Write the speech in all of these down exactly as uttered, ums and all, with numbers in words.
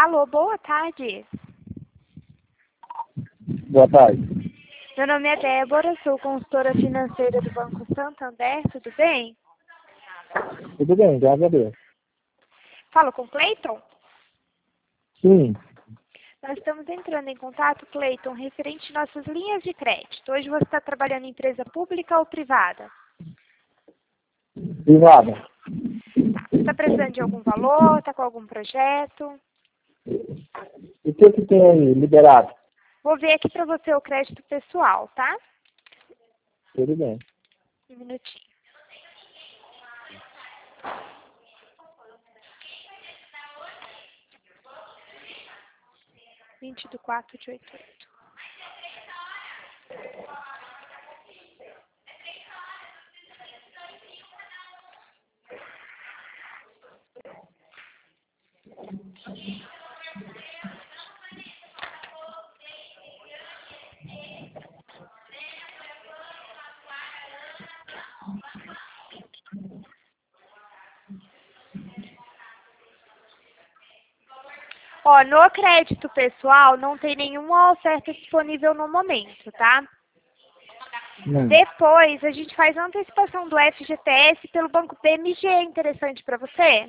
Alô, boa tarde. Boa tarde. Meu nome é Débora, sou consultora financeira do Banco Santander, tudo bem? Tudo bem, graças a Deus. Falo com Cleiton? Sim, Nós estamos entrando em contato, Cleiton, referente às nossas linhas de crédito. Hoje você está trabalhando em empresa pública ou privada? privada. Você está precisando de algum valor? Está com algum projeto? E o que que tem aí liberado? Vou ver aqui para você o crédito pessoal, tá? Tudo bem. Um minutinho. vinte do quatro de oitenta e oito. Ó, no crédito pessoal não tem nenhuma oferta disponível no momento, tá? Hum. Depois a gente faz a antecipação do F G T S pelo Banco B M G, é interessante para você?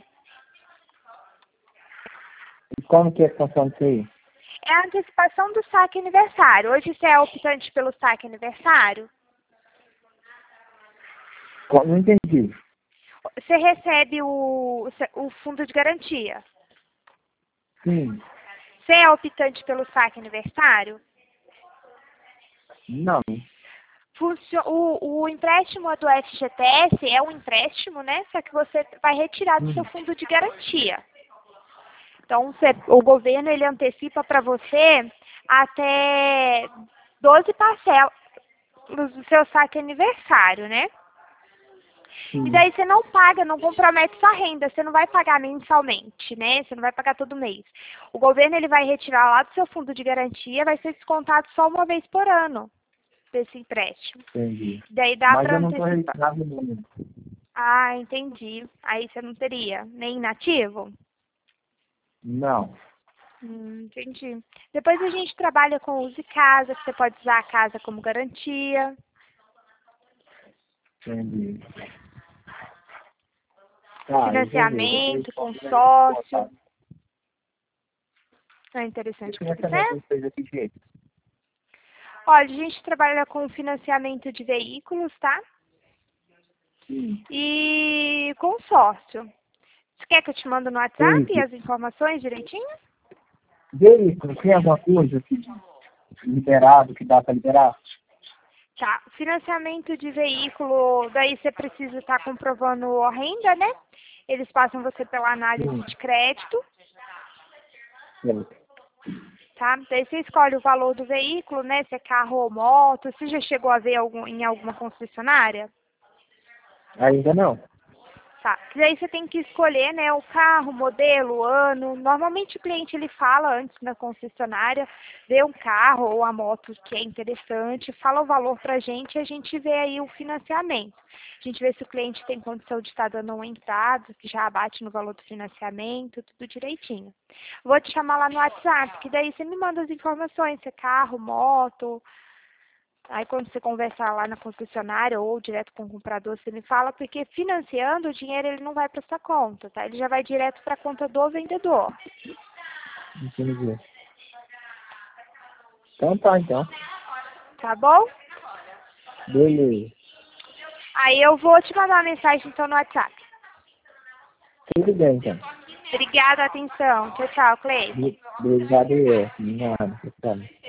E como que é que funciona isso aí? É a antecipação do saque aniversário. Hoje você é optante pelo saque aniversário? Co- Não entendi. Você recebe o, o fundo de garantia. Sim. Você é optante pelo saque aniversário? Não. Funcio- o, o empréstimo do F G T S é um empréstimo, né? Só que você vai retirar do seu Hum. fundo de garantia. Então, você- o governo ele antecipa para você até doze parcelas do seu saque aniversário, né? E Sim. daí você não paga, não compromete sua renda, você não vai pagar mensalmente, né? Você não vai pagar todo mês. O governo ele vai retirar lá do seu fundo de garantia, vai ser descontado só uma vez por ano desse empréstimo. Entendi. Daí dá Mas para eu não estou antecipar. registrado no número. Ah, entendi. Aí você não teria nem inativo? Não. Hum, entendi. Depois a gente trabalha com uso de casa, que você pode usar a casa como garantia. Entendi. Tá, eu vou ver. Financiamento, Depois, consórcio. É interessante esse para financiamento você? fez desse jeito. Olha, a gente trabalha com financiamento de veículos, tá? Sim. E consórcio. Você quer que eu te mando no WhatsApp Veículo. as informações direitinho? Veículo, tem alguma coisa assim, liberado que dá para liberar? Tá. Financiamento de veículo, daí você precisa estar comprovando a renda, né? Eles passam você pela análise Sim. de crédito, Certo. tá? Daí você escolhe o valor do veículo, né? Se é carro ou moto. Você já chegou a ver algum, em alguma concessionária? Ainda não? Tá. Daí você tem que escolher, né, o carro, modelo, ano. Normalmente o cliente ele fala antes na concessionária, vê um carro ou a moto que é interessante, fala o valor pra gente e a gente vê aí o financiamento. A gente vê se o cliente tem condição de estar dando uma entrada, que já abate no valor do financiamento, tudo direitinho. Vou te chamar lá no WhatsApp, que daí você me manda as informações, se é carro, moto. Aí quando você conversar lá na concessionária ou direto com o comprador, você me fala, porque financiando o dinheiro ele não vai para sua conta, tá? Ele já vai direto para a conta do vendedor. Entendi. Então tá, então. Tá bom? Beleza. Aí eu vou te mandar uma mensagem então no WhatsApp. Tudo bem, então. Obrigada, atenção. Tchau, tchau, Cleiton. Obrigado, eu. De nada. Tchau.